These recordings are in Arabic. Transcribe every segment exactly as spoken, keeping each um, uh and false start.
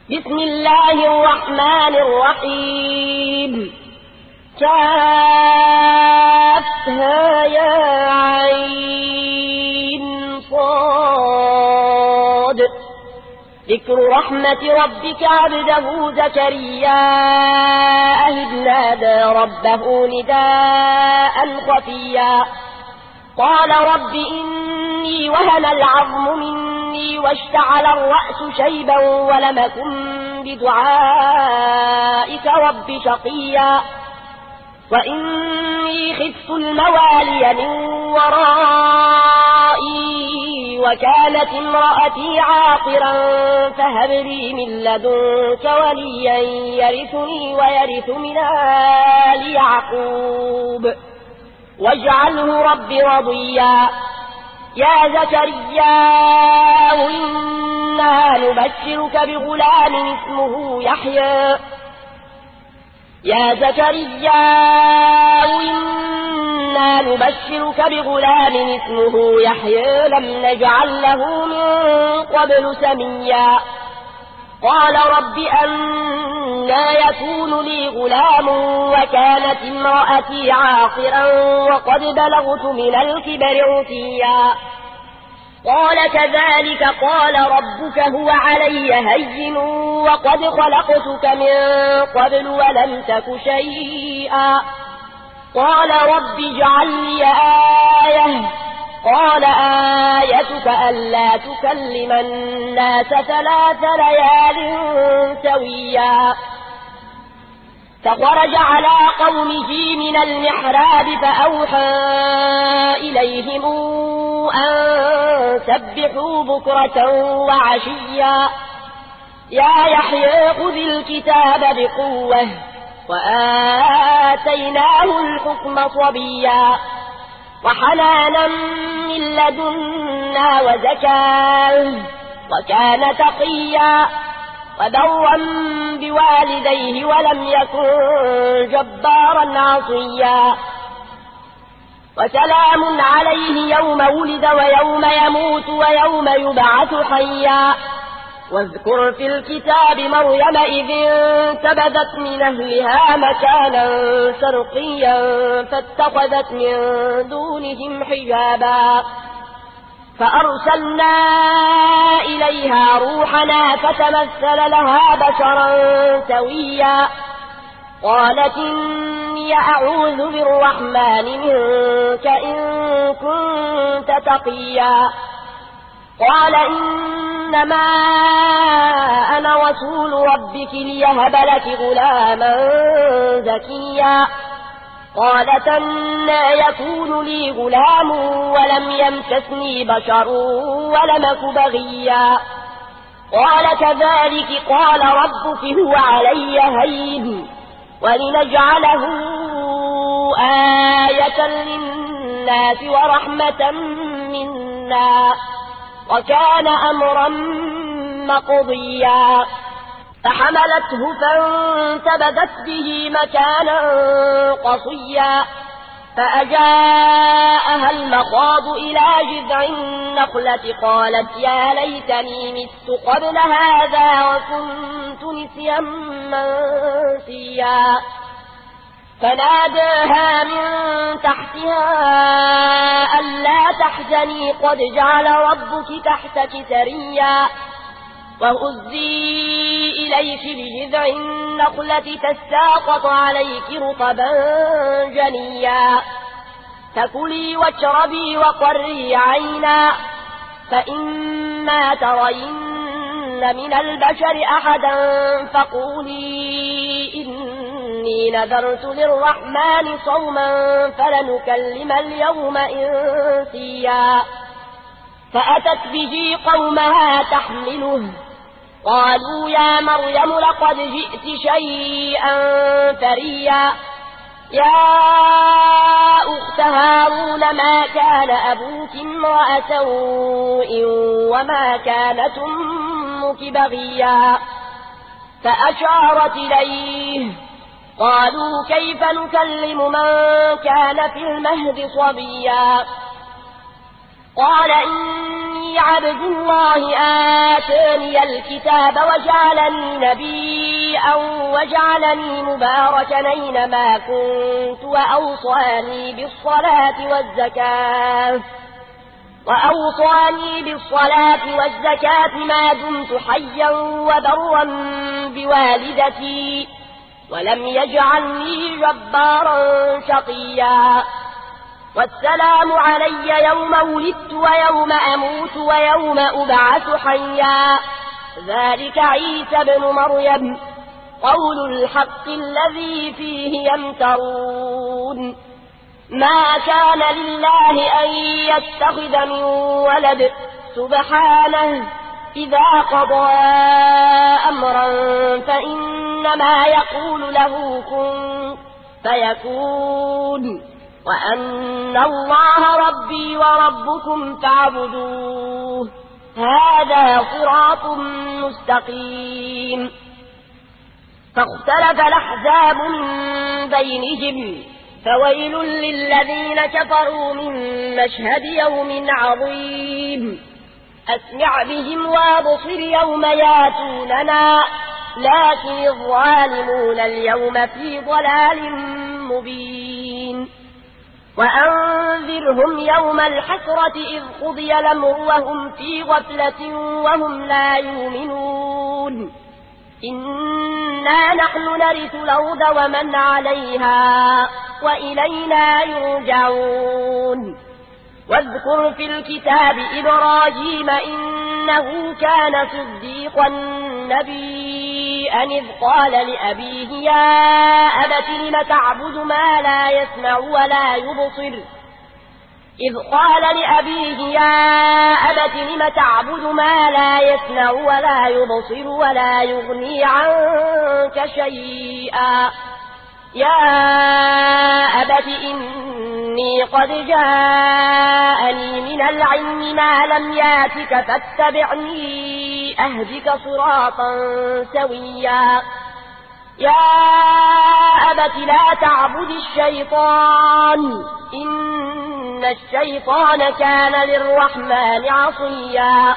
بسم الله الرحمن الرحيم. كافها يا عين صاد. ذكر رحمة ربك عبده زكريا إذ نادى ربه نداء خفيا قال رب إني وهن العظم مني واشتعل الرأس شيبا ولم أكن بدعائك رب شقيا وإني خفت الموالي من ورائي وكانت امرأتي عاقرا فهب لي من لدنك وليا يرثني ويرث من آل يعقوب واجعله رب رضيا. يا زكريا إنا نبشرك بغلام اسمه يحيى يا زكريا إنا نبشرك بغلام اسمه يحيى لم نجعل له من قبل سميا قال رب أنى يكون لي غلام وكانت امرأتي عاقرا وقد بلغت من الكبر عتيا قال كذلك قال ربك هو علي هين وقد خلقتك من قبل ولم تك شيئا قال رب اجعل لي آية قال آيتك ألا تكلم الناس ثلاث ليال سويا فخرج على قومه من المحراب فأوحى إليهم أن سبحوا بكرة وعشيا يا يحيى خذ الكتاب بقوة وآتيناه الحكم صبيا وحنانا من لدنا وزكاة وكان تقيا وبرا بوالديه ولم يكن جبارا عصيا وسلام عليه يوم ولد ويوم يموت ويوم يبعث حيا واذكر في الكتاب مريم إذ انتبذت من أهلها مكانا شرقيا فاتخذت من دونهم حجابا فأرسلنا إليها روحنا فتمثل لها بشرا سويا قالت إني أعوذ بالرحمن منك إن كنت تقيا قال إنما أنا رسول ربك ليهب لك غلاما زكيا قالت أنى يكون لي غلام ولم يمسسني بشر ولم أك بغيا قال كذلك قال ربك هو علي هين ولنجعله آية للناس ورحمة منا وكان أمرا مقضيا فحملته فانتبذت به مكانا قصيا فأجاءها المخاض إلى جذع النخلة قالت يا ليتني مت قبل هذا وكنت نسيا منسيا فناداها من تحتها ألا تحزني قد جعل ربك تحتك سريا وهزي إليك بجذع النخلة تساقط عليك رطبا جنيا فكلي واشربي وقري عينا فإما ترين من البشر أحدا فقولي إني نذرت للرحمن صوما فلنكلم اليوم إنسيا فأتت به قومها تحمله قالوا يا مريم لقد جئت شيئا فريا يا أخت هارون ما كان أبوك امرأ سوء وما كانت أمك بغيا فأشارت إليه قالوا كيف نكلم من كان في المهد صبيا قال إني عبد الله آتاني الكتاب وجعلني نبيا وجعلني مباركا أينما كنت وأوصاني بالصلاة والزكاة وأوصاني بالصلاة والزكاة ما دمت حيا وبرا بوالدتي ولم يجعلني جبارا شقيا والسلام علي يوم ولدت ويوم أموت ويوم أبعث حيا ذلك عيسى بن مريم قول الحق الذي فيه يمترون ما كان لله أن يتخذ من ولد سبحانه إذا قضى أمرا فإنما يقول له كن فيكون وأن الله ربي وربكم فاعبدوه هذا صراط مستقيم فاختلف الأحزاب من بينهم فويل للذين كفروا من مشهد يوم عظيم أسمع بهم وابصر يوم ياتوننا لكن الظالمون اليوم في ضلال مبين وأنذرهم يوم الحسرة إذ قضي الأمر وهم في غفلة وهم لا يؤمنون إنا نحن نرث الأرض ومن عليها وإلينا يرجعون واذكر في الكتاب إبراهيم إنه كان صديقا نبيا إذ قال لأبيه يا أبت لم تعبد ما لا يسمع ولا يبصر إذ قال لأبيه يا أبت لم تعبد ما لا يسمع ولا يبصر ولا يغني عنك شيئا يا أبت إني قد جاءني من العلم ما لم ياتك فاتبعني أهدك صراطا سويا يا أبت لا تعبد الشيطان إن الشيطان كان للرحمن عصيا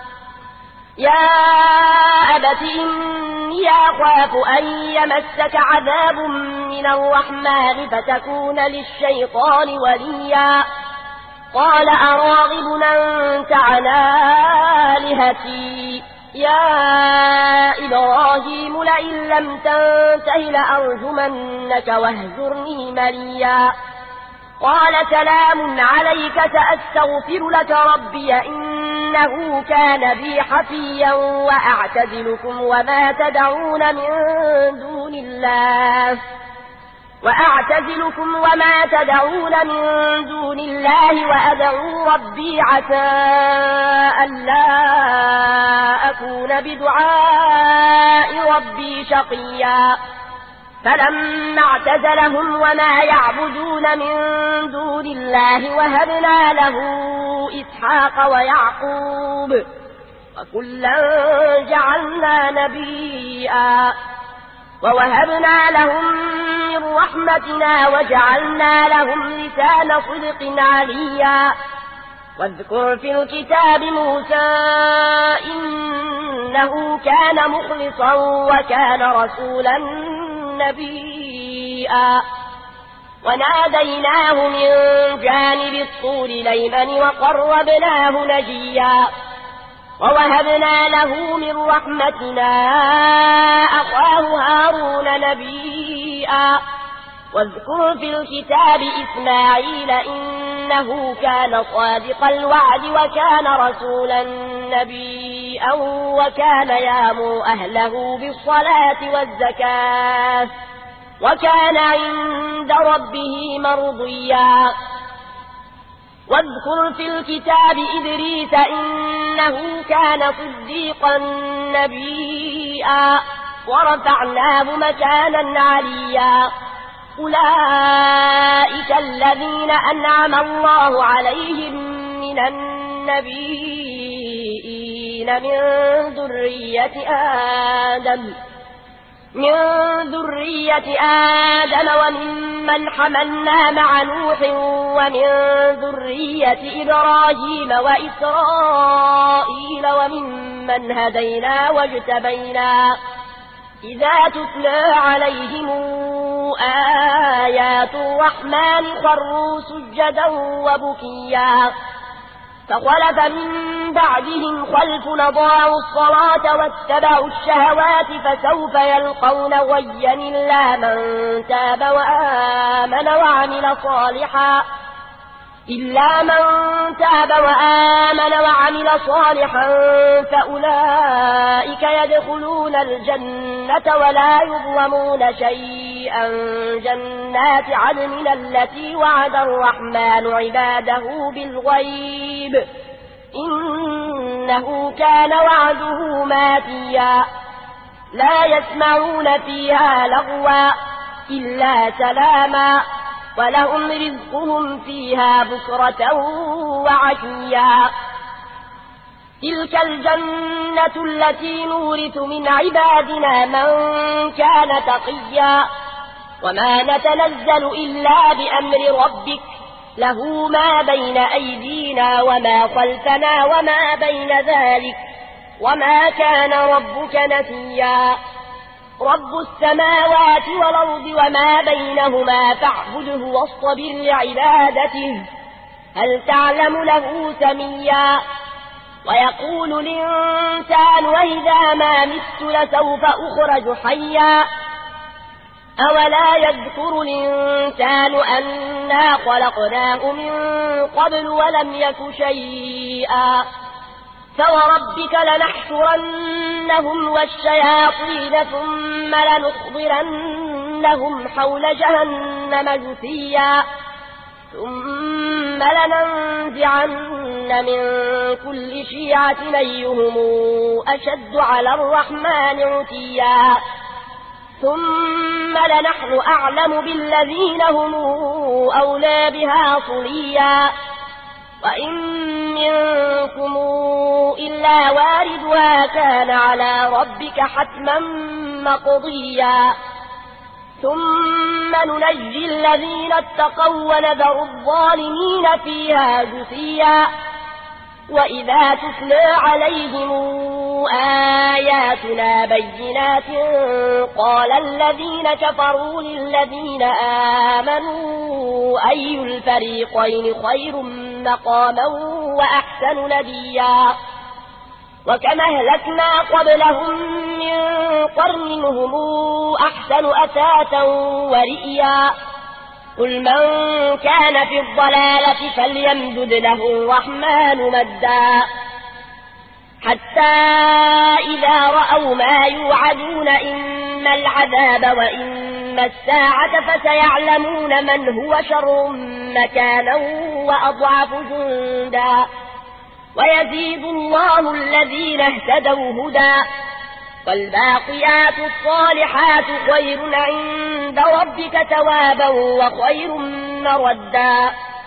يا أبت إني أخاف أن يمسك عذاب من الرحمن فتكون للشيطان وليا قال أراغب أنت عن آلهتي يا إبراهيم لئن لم تنته لأرجمنك واهجرني مليا قال سلام عليك سأستغفر لك ربي إنه كان بي حفيا وأعتزلكم وما تدعون من دون الله وأعتزلكم وما تدعون من دون الله وأدعو ربي عسى ألا أكون بدعاء ربي شقيا فلما اعتزلهم وما يعبدون من دون الله وهبنا له إسحاق ويعقوب وكلا جعلنا نبيا ووهبنا لهم من رحمتنا وجعلنا لهم لسان صدق عليا واذكر في الكتاب موسى إنه كان مخلصا وكان رسولا نبيا وناديناه من جانب الطور الأيمن وقربناه نجيا ووهبنا له من رحمتنا أخاه هارون نبيا واذكر في الكتاب إسماعيل إنه كان صادق الوعد وكان رسولا نبيا وكان يأمر أهله بالصلاة والزكاة وكان عند ربه مرضيا واذكر في الكتاب إدريس إنه كان صديقا نبيا ورفعناه مكانا عليا أولئك الذين أنعم الله عليهم من النبيين من ذرية آدم من ذرية آدم وممن حملنا مع نوح ومن ذرية إبراهيم وإسرائيل وممن هدينا واجتبينا إذا تتلى عليهم آيات الرحمن خروا سجدا وبكيا فخلف من بعدهم خلف أضاعوا الصلاة واتبعوا الشهوات فسوف يلقون غيا إلا من تاب وآمن وعمل صالحا إلا من تاب وآمن وعمل صالحا فأولئك يدخلون الجنة ولا يظلمون شيئا جنات عدن التي وعد الرحمن عباده بالغيب إنه كان وعده ماتيا لا يسمعون فيها لغوا إلا سلاما ولهم رزقهم فيها بكرة وعشيا تلك الجنة التي نورث من عبادنا من كان تقيا وما نتنزل إلا بأمر ربك له ما بين أيدينا وما خلفنا وما بين ذلك وما كان ربك نسيا رب السماوات والأرض وما بينهما فاعبده واصطبر لعبادته هل تعلم له سميا ويقول الإنسان وإذا ما مت لسوف أخرج حيا أولا يذكر الإنسان أنا خلقناه من قبل ولم يك شيئا فوربك لنحشرنهم والشياطين ثم لنحضرنهم حول جهنم جثيا ثم لننزعن من كل شيعة أيهم أشد على الرحمن عتيا ثم لنحن أعلم بالذين هم أولى بها صليا وإن منكم إلا واردها كان على ربك حتما مقضيا ثم ننجي الذين اتقوا ونذر الظالمين فيها جثيا وإذا تتلى عليهم آياتنا بينات قال الذين كفروا للذين آمنوا أي الفريقين خير مقاما وأحسن نديا وكما أهلكنا قبلهم من قرن هم أحسن أثاثا ورئيا قل من كان في الضلالة فليمدد له الرحمن مدا حتى إذا رأوا ما يوعدون إما العذاب وإما الساعة فسيعلمون من هو شر مكانا وأضعف جندا ويزيد الله الذين اهتدوا هدى والباقيات الصالحات خير عند ربك ثوابا وخير مردا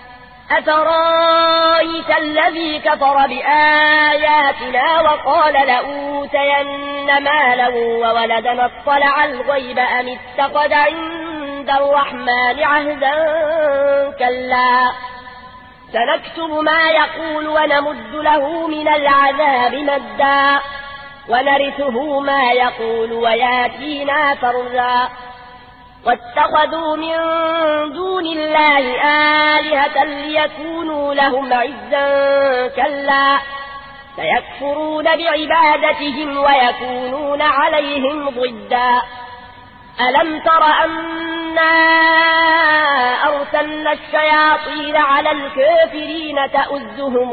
أفرايت الذي كفر بآياتنا وقال لأوتين مالا وولدا اطلع الغيب أم اتخذ عند الرحمن عهدا كلا سنكتب ما يقول ونمد له من العذاب مدا ونرثه ما يقول وياتينا فردا واتخذوا من دون الله آلهة ليكونوا لهم عزا كلا سيكفرون بعبادتهم ويكونون عليهم ضدا ألم تر أنا أرسلنا الشياطين على الكافرين تأزهم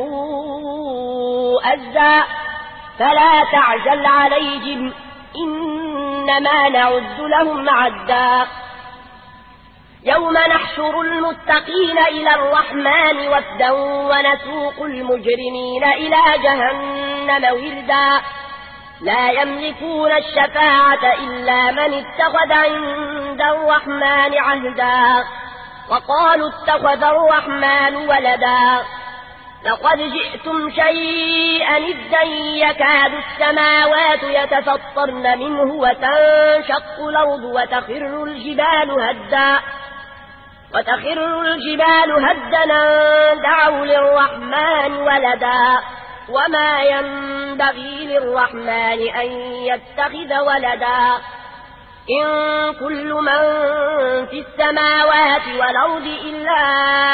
أزا فلا تعجل عليهم إنما نعد لهم عدا يوم نحشر المتقين إلى الرحمن وفدا ونسوق المجرمين إلى جهنم وردا لا يملكون الشفاعة إلا من اتخذ عند الرحمن عهدا وقالوا اتخذ الرحمن ولدا لقد جئتم شيئا إذا يكاد السماوات يتفطرن منه وتنشق الأرض وتخر الجبال هدا وتخر الجبال هدا دعوا للرحمن ولدا وما ينبغي للرحمن أن يتخذ ولدا إن كل من في السماوات والأرض إلا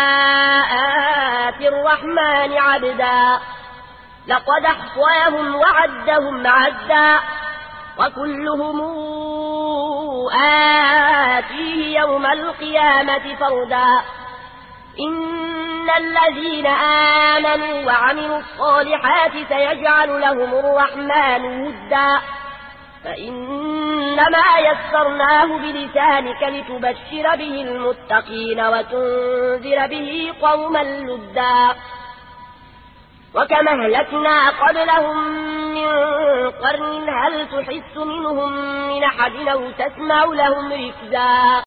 آتي الرحمن عبدا لقد أحصاهم وعدهم عدا وكلهم آتيه يوم القيامة فردا إن الذين آمنوا وعملوا الصالحات سيجعل لهم الرحمن ودا فإنما يسرناه بلسانك لتبشر به المتقين وتنذر به قوما لدا وكما أهلكنا قبلهم من قرن هل تحس منهم من أحد أو تسمع لهم ركزا